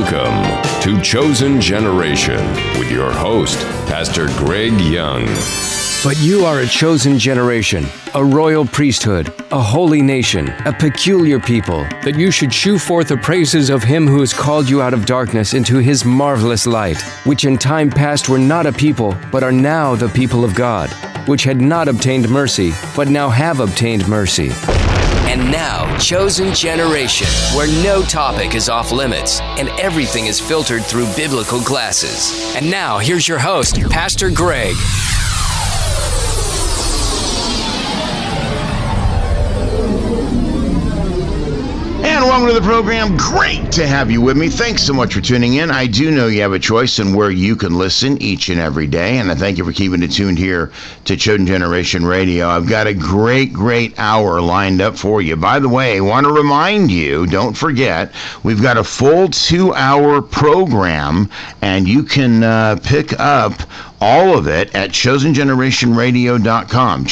Welcome to Chosen Generation with your host, Pastor Greg Young. But you are a chosen generation, a royal priesthood, a holy nation, a peculiar people, that you should shew forth the praises of him who has called you out of darkness into his marvelous light, which in time past were not a people, but are now the people of God, which had not obtained mercy, but now have obtained mercy. And now, Chosen Generation, where no topic is off limits and everything is filtered through biblical glasses. And now, here's your host, Pastor Greg. And welcome to the program. Great to have you with me. Thanks so much for tuning in. I do know you have a choice in where you can listen each and every day, and I thank you for keeping it tuned here to Chosen Generation Radio. I've got a great hour lined up for you. By the way, I want to remind you, don't forget, we've got a full 2-hour program, and you can pick up all of it at chosengenerationradio.com.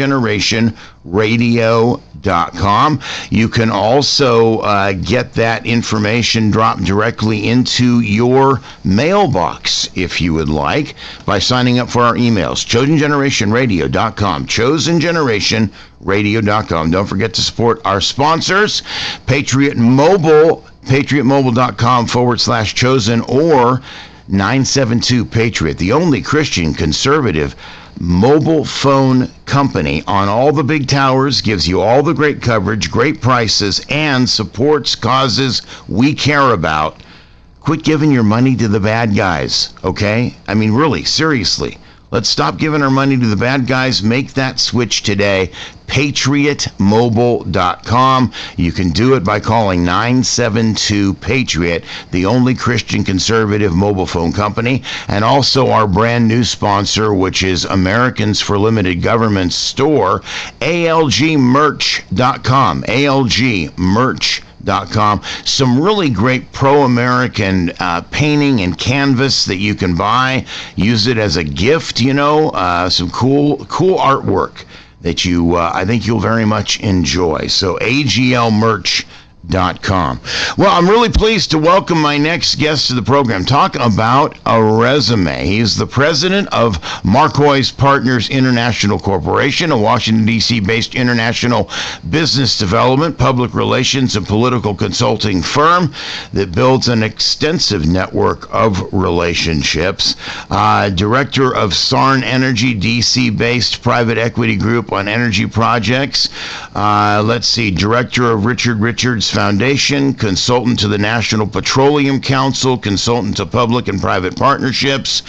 chosengenerationradio.com. You can also get that information dropped directly into your mailbox, if you would like, by signing up for our emails. chosengenerationradio.com. chosengenerationradio.com. Don't forget to support our sponsors, Patriot Mobile, patriotmobile.com/chosen, or 972 Patriot, the only Christian conservative mobile phone company on all the big towers, gives you all the great coverage, great prices, and supports causes we care about. Quit giving your money to the bad guys, okay? I mean, really, seriously. Let's stop giving our money to the bad guys. Make that switch today. PatriotMobile.com. You can do it by calling 972 Patriot, the only Christian conservative mobile phone company, and also our brand new sponsor, which is Americans for Limited Government store, ALGmerch.com. ALGmerch.com. Some really great pro-American painting and canvas that you can buy. Use it as a gift, some cool artwork that I think you'll very much enjoy. So AGLmerch.com. Well, I'm really pleased to welcome my next guest to the program. Talk about a resume. He's the president of Markois Partners International Corporation, a Washington, D.C. based international business development, public relations, and political consulting firm that builds an extensive network of relationships. Director of Sarn Energy, D.C. based private equity group on energy projects. Director of Richard Richards Foundation, consultant to the National Petroleum Council, consultant to public and private partnerships.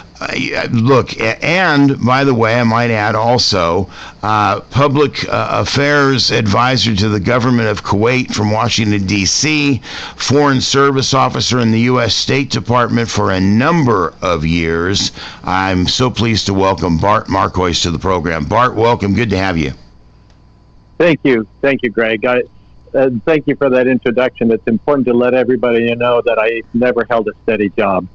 And by the way, I might add also, public affairs advisor to the government of Kuwait from Washington, D.C., foreign service officer in the U.S. State Department for a number of years. I'm so pleased to welcome Bart Markois to the program. Bart, welcome. Good to have you. Thank you, Greg. Thank you for that introduction. It's important to let everybody know that I never held a steady job.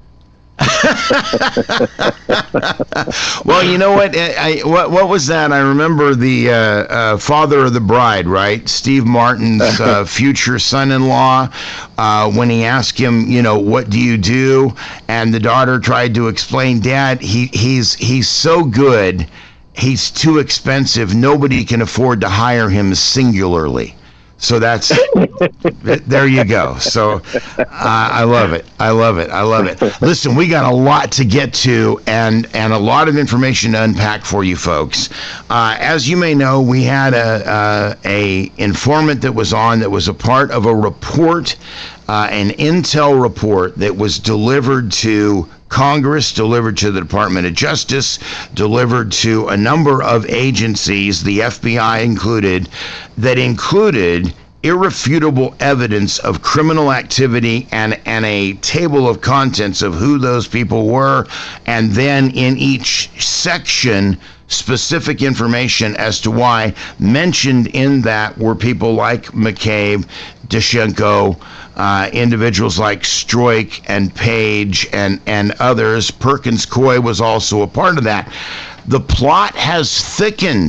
Well, you know what? What was that? I remember the father of the bride, right? Steve Martin's future son-in-law, when he asked him, what do you do? And the daughter tried to explain, Dad, he's so good. He's too expensive. Nobody can afford to hire him singularly. So that's, there you go. So I love it. Listen, we got a lot to get to and a lot of information to unpack for you folks. As you may know, we had a informant that was a part of a report, an intel report that was delivered to Congress, delivered to the Department of Justice, delivered to a number of agencies, the FBI included, that included irrefutable evidence of criminal activity and a table of contents of who those people were, and then in each section, specific information as to why. Mentioned in that were people like McCabe, Danchenko, individuals like Stroik and Page and others. Perkins Coie was also a part of that. The plot has thickened,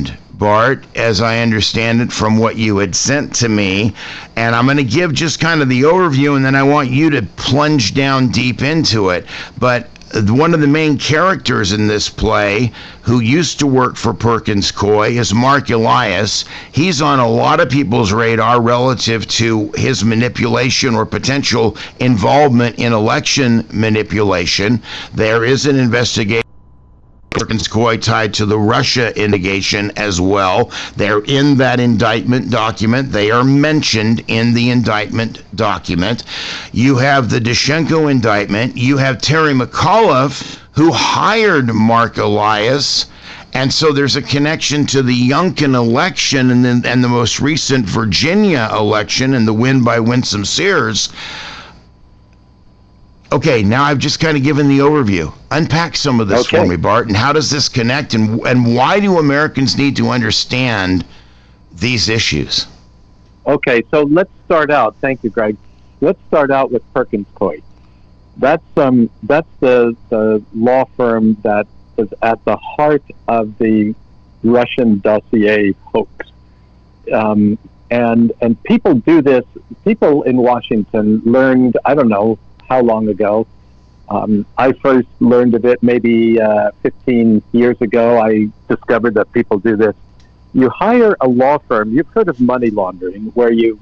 Bart, as I understand it from what you had sent to me. And I'm going to give just kind of the overview, and then I want you to plunge down deep into it. But one of the main characters in this play, who used to work for Perkins Coie, is Mark Elias. He's on a lot of people's radar relative to his manipulation or potential involvement in election manipulation. There is an investigation Perkins Coie tied to the Russia investigation as well. They're in that indictment document. They are mentioned in the indictment document. You have the Daschenko indictment. You have Terry McAuliffe, who hired Mark Elias. And so there's a connection to the Youngkin election and the most recent Virginia election and the win by Winsome Sears. Okay, now I've just kind of given the overview. Unpack some of this for me, Bart, and how does this connect, and why do Americans need to understand these issues? Okay, so let's start out. Thank you, Greg. Let's start out with Perkins Coie. That's the law firm that is at the heart of the Russian dossier hoax. And people do this. People in Washington learned, I don't know how long ago. I first learned of it maybe 15 years ago. I discovered that people do this. You hire a law firm. You've heard of money laundering, where you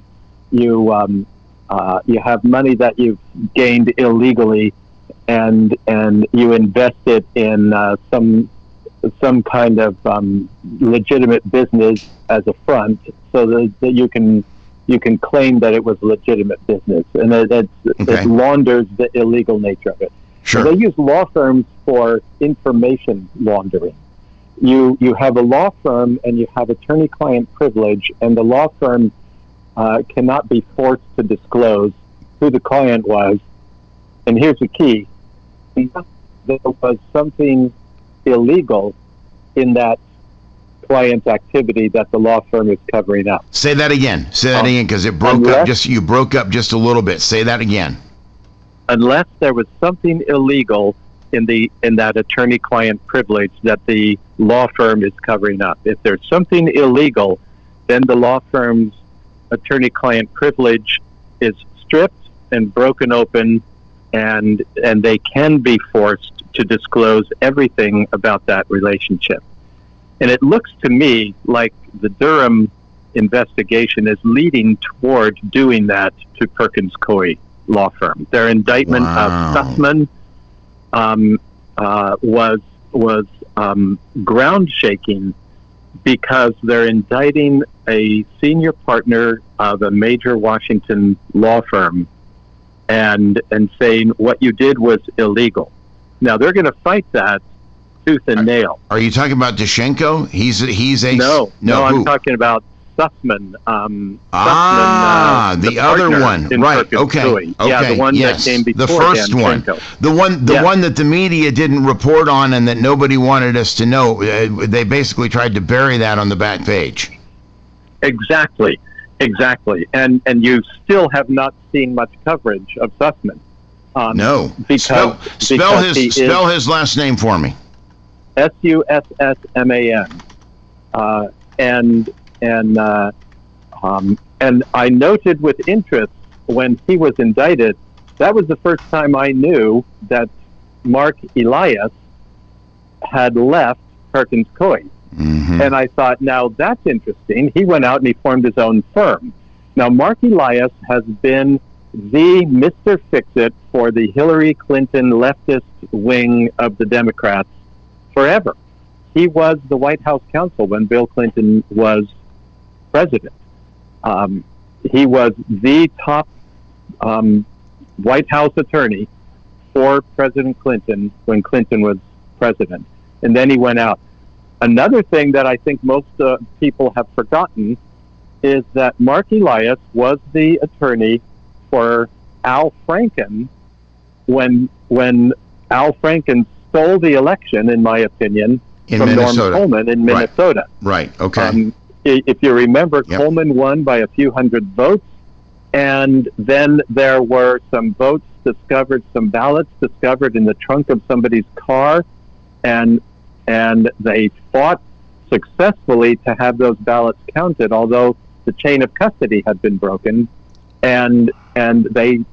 have money that you've gained illegally, and you invest it in some kind of legitimate business as a front, so that you can claim that it was legitimate business, and it launders the illegal nature of it. Sure. So they use law firms for information laundering. You have a law firm and you have attorney-client privilege, and the law firm cannot be forced to disclose who the client was. And here's the key: there was something illegal in that client's activity that the law firm is covering up. Say that again. Say that again, because it broke up. You broke up just a little bit. Say that again. Unless there was something illegal in that attorney-client privilege that the law firm is covering up. If there's something illegal, then the law firm's attorney-client privilege is stripped and broken open, and they can be forced to disclose everything about that relationship. And it looks to me like the Durham investigation is leading toward doing that to Perkins Coie law firm. Their indictment of Sussman was ground shaking, because they're indicting a senior partner of a major Washington law firm and saying what you did was illegal. Now they're going to fight that tooth and nail. Are you talking about Daschenko? He's a no. I'm talking about Sussman. The other one, right? Okay. Yeah, the one that came before the first one, the one that the media didn't report on and that nobody wanted us to know. They basically tried to bury that on the back page. Exactly. And you still have not seen much coverage of Sussman. No. Spell his last name for me. Sussman. And I noted with interest when he was indicted, that was the first time I knew that Mark Elias had left Perkins Coie. Mm-hmm. And I thought, now that's interesting. He went out and he formed his own firm. Now, Mark Elias has been the Mr. Fix-It for the Hillary Clinton leftist wing of the Democrats forever. He was the White House counsel when Bill Clinton was president. He was the top White House attorney for President Clinton when Clinton was president. And then he went out. Another thing that I think most people have forgotten is that Mark Elias was the attorney for Al Franken when Al Franken stole the election, in my opinion, from Norm Coleman in Minnesota. Right. Okay. If you remember, yep. Coleman won by a few hundred votes, and then there were some votes discovered, some ballots discovered in the trunk of somebody's car, and they fought successfully to have those ballots counted, although the chain of custody had been broken, and there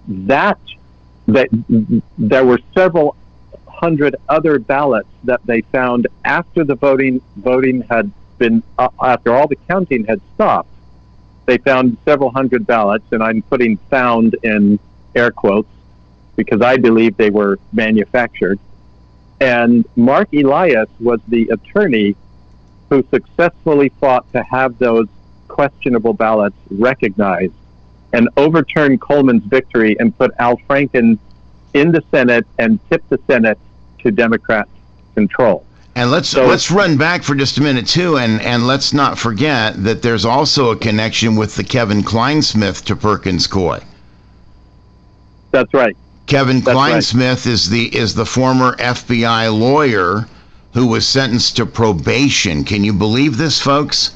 were several hundred other ballots that they found after the voting had been after all the counting had stopped. They found several hundred ballots, and I'm putting "found" in air quotes because I believe they were manufactured. And Mark Elias was the attorney who successfully fought to have those questionable ballots recognized and overturn Coleman's victory and put Al Franken in the Senate and tip the Senate to Democrat control. And let's run back for just a minute too, and let's not forget that there's also a connection with the Kevin Kleinsmith to Perkins Coie. That's right. Kevin Kleinsmith is the former FBI lawyer who was sentenced to probation. Can you believe this, folks?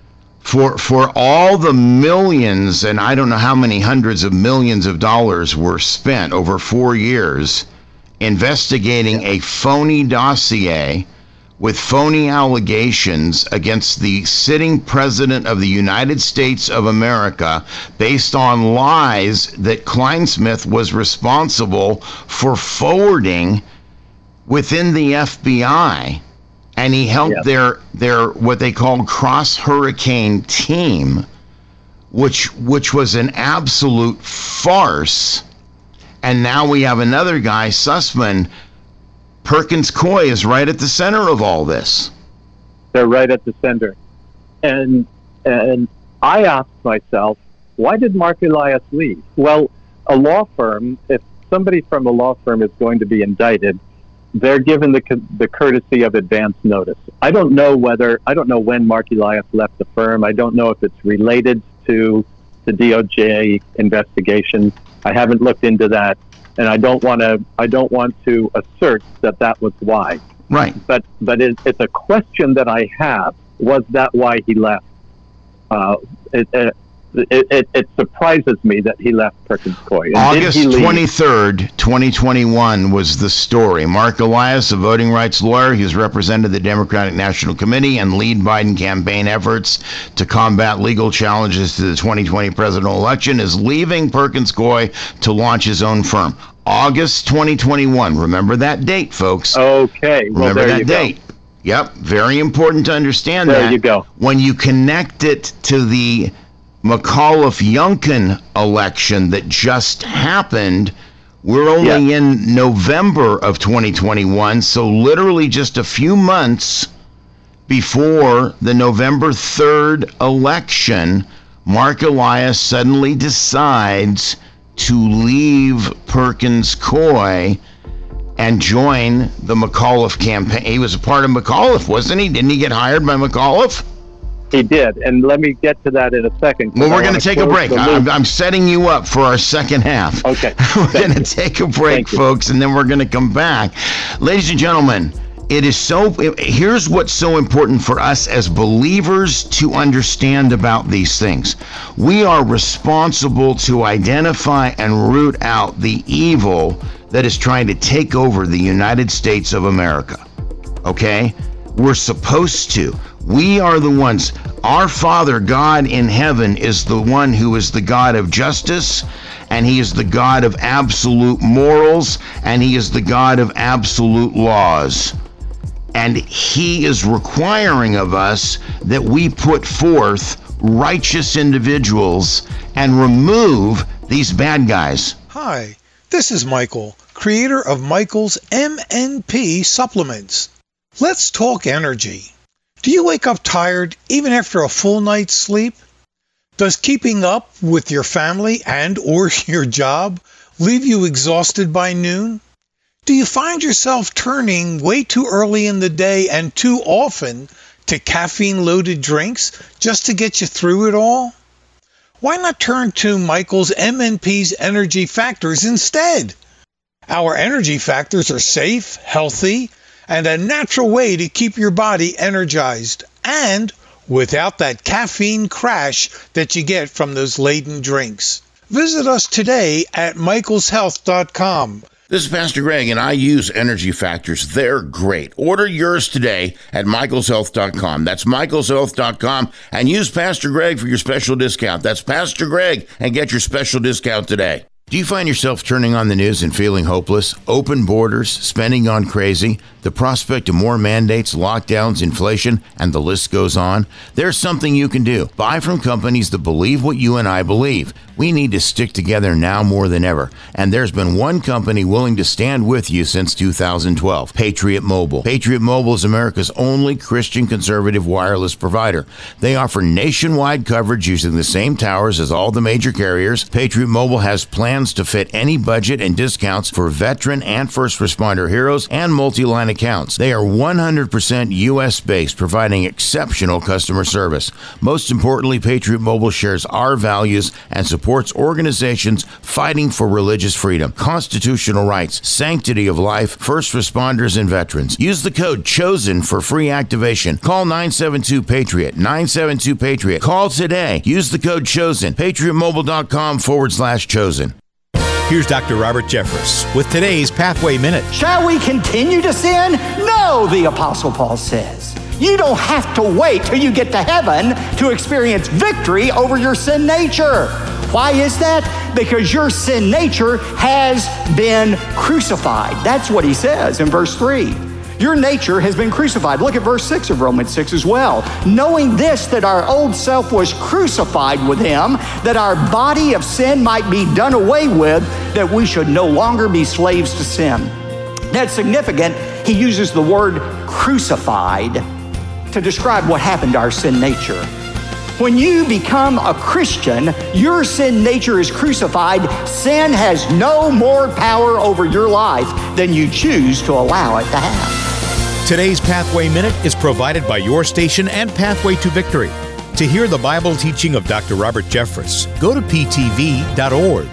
For all the millions, and I don't know how many hundreds of millions of dollars were spent over 4 years investigating a phony dossier with phony allegations against the sitting president of the United States of America based on lies that Kleinsmith was responsible for forwarding within the FBI. And he helped their what they called cross hurricane team, which was an absolute farce. And now we have another guy, Sussman. Perkins Coie is right at the center of all this. They're right at the center. And I asked myself, why did Mark Elias leave? Well, a law firm, if somebody from a law firm is going to be indicted, they're given the courtesy of advance notice. I don't know when Mark Elias left the firm. I don't know if it's related to the DOJ investigation. I haven't looked into that. And I don't want to assert that was why. Right. But it's a question that I have. Was that why he left? It surprises me that he left Perkins Coie. August 23rd, 2021 was the story. Mark Elias, a voting rights lawyer who's represented the Democratic National Committee and lead Biden campaign efforts to combat legal challenges to the 2020 presidential election, is leaving Perkins Coie to launch his own firm. August 2021. Remember that date, folks. Okay. Well, remember that date. Yep. Very important to understand that. There you go. When you connect it to the McAuliffe-Youngkin election that just happened, we're only in November of 2021, so literally just a few months before the November 3rd election, Mark Elias suddenly decides to leave Perkins Coie and join the McAuliffe campaign. He was a part of McAuliffe, wasn't he? Didn't he get hired by McAuliffe? He did, and let me get to that in a second. Well, we're going to take a break. I'm setting you up for our second half. Okay. We're going to take a break, folks, and then we're going to come back. Ladies and gentlemen, here's what's so important for us as believers to understand about these things. We are responsible to identify and root out the evil that is trying to take over the United States of America. Okay? We're supposed to. We are the ones. Our Father, God in heaven, is the one who is the God of justice, and he is the God of absolute morals, and he is the God of absolute laws. And he is requiring of us that we put forth righteous individuals and remove these bad guys. Hi, this is Michael, creator of Michael's MNP Supplements. Let's talk energy. Do you wake up tired even after a full night's sleep? Does keeping up with your family and or your job leave you exhausted by noon? Do you find yourself turning way too early in the day and too often to caffeine-loaded drinks just to get you through it all? Why not turn to Michael's MNP's Energy Factors instead? Our Energy Factors are safe, healthy, and a natural way to keep your body energized and without that caffeine crash that you get from those laden drinks. Visit us today at michaelshealth.com. This is Pastor Greg, and I use Energy Factors. They're great. Order yours today at michaelshealth.com. That's michaelshealth.com, and use Pastor Greg for your special discount. That's Pastor Greg, and get your special discount today. Do you find yourself turning on the news and feeling hopeless? Open borders, spending gone crazy, the prospect of more mandates, lockdowns, inflation, and the list goes on? There's something you can do. Buy from companies that believe what you and I believe. We need to stick together now more than ever. And there's been one company willing to stand with you since 2012, Patriot Mobile. Patriot Mobile is America's only Christian conservative wireless provider. They offer nationwide coverage using the same towers as all the major carriers. Patriot Mobile has plans to fit any budget and discounts for veteran and first responder heroes and multi-line accounts. They are 100% U.S.-based, providing exceptional customer service. Most importantly, Patriot Mobile shares our values and supports organizations fighting for religious freedom, constitutional rights, sanctity of life, first responders, and veterans. Use the code CHOSEN for free activation. Call 972-PATRIOT, 972-PATRIOT. Call today. Use the code CHOSEN, patriotmobile.com/chosen. Here's Dr. Robert Jeffress with today's Pathway Minute. Shall we continue to sin? No, the Apostle Paul says. You don't have to wait till you get to heaven to experience victory over your sin nature. Why is that? Because your sin nature has been crucified. That's what he says in verse 3. Your nature has been crucified. Look at verse 6 of Romans 6 as well. Knowing this, that our old self was crucified with him, that our body of sin might be done away with, that we should no longer be slaves to sin. That's significant. He uses the word crucified to describe what happened to our sin nature. When you become a Christian, your sin nature is crucified. Sin has no more power over your life than you choose to allow it to have. Today's Pathway Minute is provided by your station and Pathway to Victory. To hear the Bible teaching of Dr. Robert Jeffress, go to ptv.org.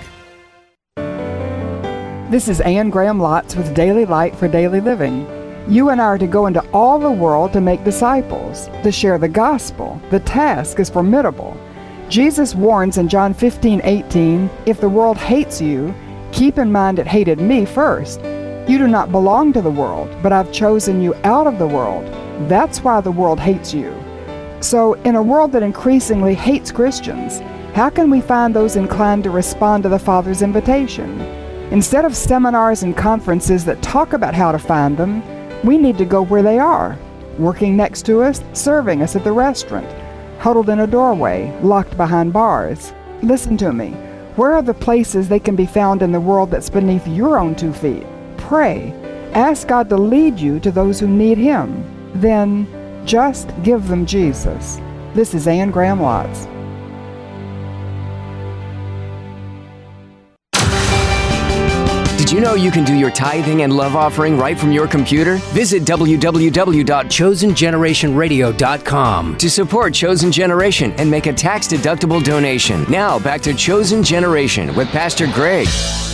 This is Ann Graham Lotz with Daily Light for Daily Living. You and I are to go into all the world to make disciples, to share the gospel. The task is formidable. Jesus warns in John 15:18, if the world hates you, keep in mind it hated me first. You do not belong to the world, but I've chosen you out of the world. That's why the world hates you. So, in a world that increasingly hates Christians, how can we find those inclined to respond to the Father's invitation? Instead of seminars and conferences that talk about how to find them, we need to go where they are, working next to us, serving us at the restaurant, huddled in a doorway, locked behind bars. Listen to me. Where are the places they can be found in the world that's beneath your own 2 feet? Pray. Ask God to lead you to those who need Him. Then, just give them Jesus. This is Ann Graham Lotz. Did you know you can do your tithing and love offering right from your computer? Visit www.chosengenerationradio.com to support Chosen Generation and make a tax-deductible donation. Now, back to Chosen Generation with Pastor Greg.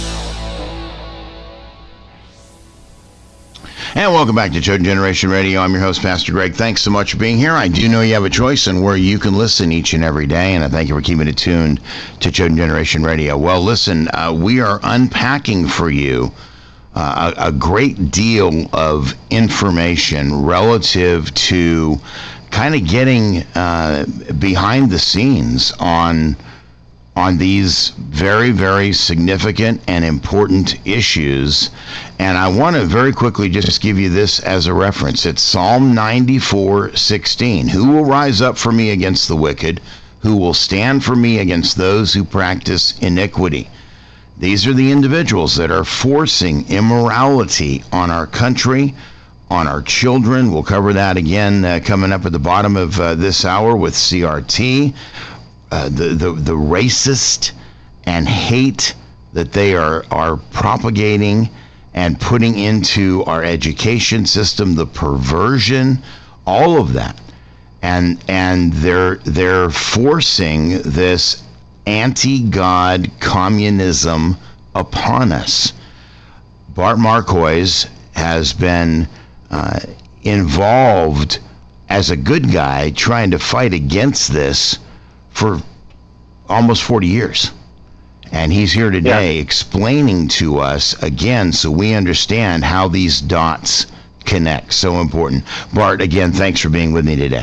And welcome back to Chosen Generation Radio. I'm your host, Pastor Greg. Thanks so much for being here. I do know you have a choice in where you can listen each and every day, and I thank you for keeping it tuned to Chosen Generation Radio. Well, listen, we are unpacking for you a great deal of information relative to kind of getting behind the scenes on these very, very significant and important issues. And I want to very quickly just give you this as a reference. It's Psalm 94:16. Who will rise up for me against the wicked? Who will stand for me against those who practice iniquity? These are the individuals that are forcing immorality on our country, on our children. We'll cover that again coming up at the bottom of this hour with CRT. The racist and hate that they are propagating and putting into our education system, the perversion, all of that, and they're forcing this anti-God communism upon us. Bart Marcois has been involved as a good guy trying to fight against this for almost 40 years. And he's here today explaining to us again so we understand how these dots connect. So important. Bart, again, thanks for being with me today.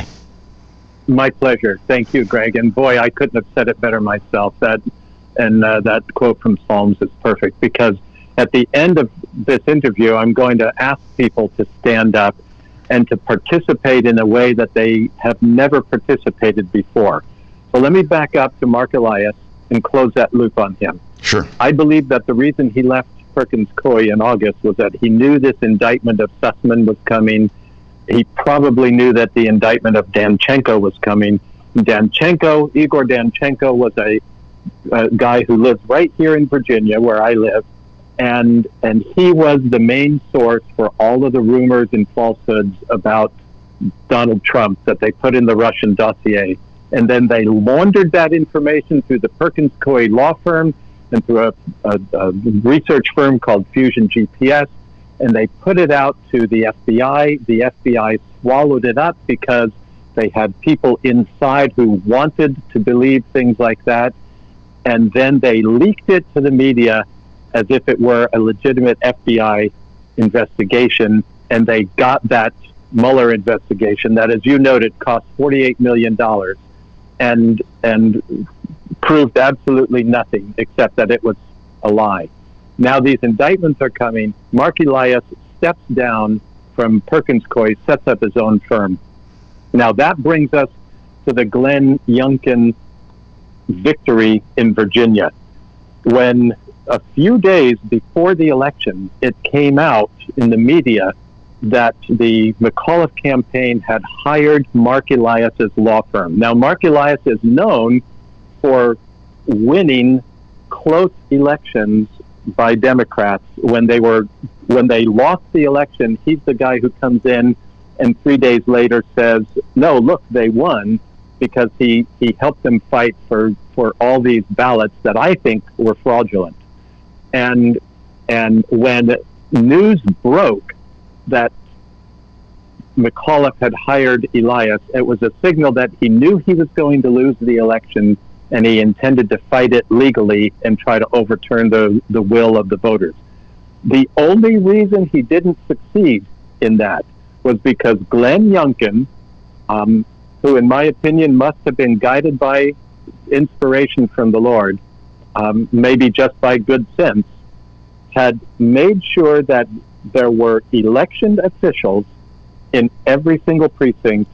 My pleasure. Thank you, Greg. And boy, I couldn't have said it better myself. That quote from Psalms is perfect, because at the end of this interview, I'm going to ask people to stand up and to participate in a way that they have never participated before. So let me back up to Mark Elias and close that loop on him. Sure. I believe that the reason he left Perkins Coie in August was that he knew this indictment of Sussman was coming. He probably knew that the indictment of Danchenko was coming. Igor Danchenko was a guy who lives right here in Virginia, where I live, and he was the main source for all of the rumors and falsehoods about Donald Trump that they put in the Russian dossier. And then they laundered that information through the Perkins Coie law firm and through a research firm called Fusion GPS, and they put it out to the FBI. The FBI swallowed it up because they had people inside who wanted to believe things like that, and then they leaked it to the media as if it were a legitimate FBI investigation, and they got that Mueller investigation that, as you noted, cost $48 million and proved absolutely nothing except that it was a lie. Now these indictments are coming. Mark Elias steps down from Perkins Coie, sets up his own firm. Now that brings us to the Glenn Youngkin victory in Virginia. When a few days before the election, it came out in the media that the McAuliffe campaign had hired Mark Elias's law firm. Now, Mark Elias is known for winning close elections by Democrats. When they lost the election, he's the guy who comes in and 3 days later says, no, look, they won, because he helped them fight for all these ballots that I think were fraudulent. And when news broke that McAuliffe had hired Elias, it was a signal that he knew he was going to lose the election, and he intended to fight it legally and try to overturn the will of the voters. The only reason he didn't succeed in that was because Glenn Youngkin, who in my opinion must have been guided by inspiration from the Lord, maybe just by good sense, had made sure that there were election officials in every single precinct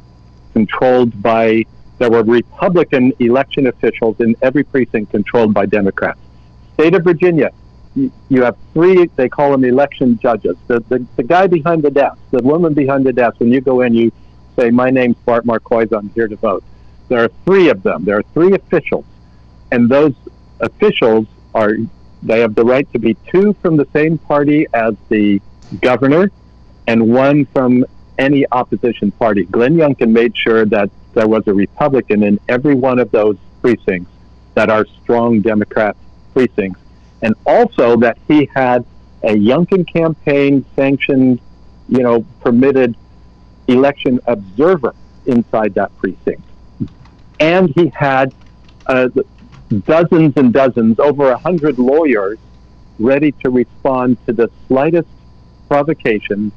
there were Republican election officials in every precinct controlled by Democrats. State of Virginia, you have 3, they call them election judges. The guy behind the desk, the woman behind the desk, when you go in, you say, my name's Bart Marquez, I'm here to vote. There are 3 of them. There are 3 officials. And those officials they have the right to be 2 from the same party as the governor and 1 from any opposition party. Glenn Youngkin made sure that there was a Republican in every one of those precincts that are strong Democrat precincts, and also that he had a Youngkin campaign sanctioned, permitted election observer inside that precinct. And he had dozens and dozens, over 100 lawyers ready to respond to the slightest provocation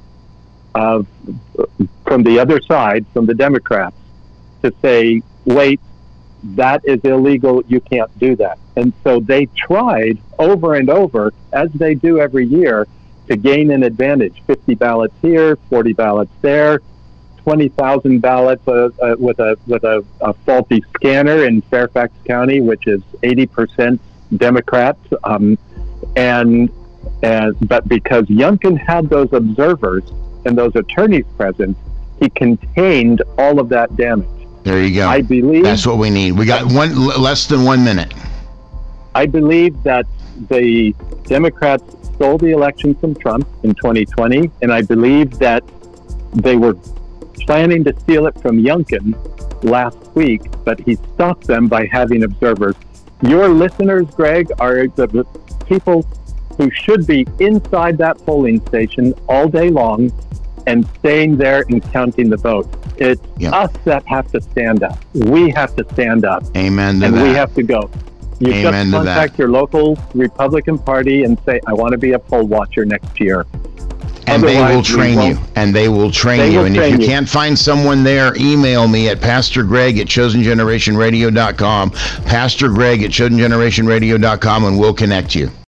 from the other side, from the Democrats, to say, wait, that is illegal, you can't do that. And so they tried over and over, as they do every year, to gain an advantage. 50 ballots here, 40 ballots there, 20,000 ballots with a faulty scanner in Fairfax County, which is 80% Democrats. But because Youngkin had those observers and those attorneys present, he contained all of that damage. There you go. I believe that's what we need. We got less than 1 minute. I believe that the Democrats stole the election from Trump in 2020, and I believe that they were planning to steal it from Youngkin last week, but he stopped them by having observers. Your listeners, Greg, are the people who should be inside that polling station all day long and staying there and counting the vote. It's us that have to stand up. We have to stand up. Amen to and that. We have to go. Amen just to that. contact your local Republican Party and say, I want to be a poll watcher next year. And they will Otherwise, we train won't. you. And they will train They you. will And if train you you. can't find someone there, email me at PastorGreg@ChosenGenerationRadio.com, PastorGreg@ChosenGenerationRadio.com, and we'll connect you.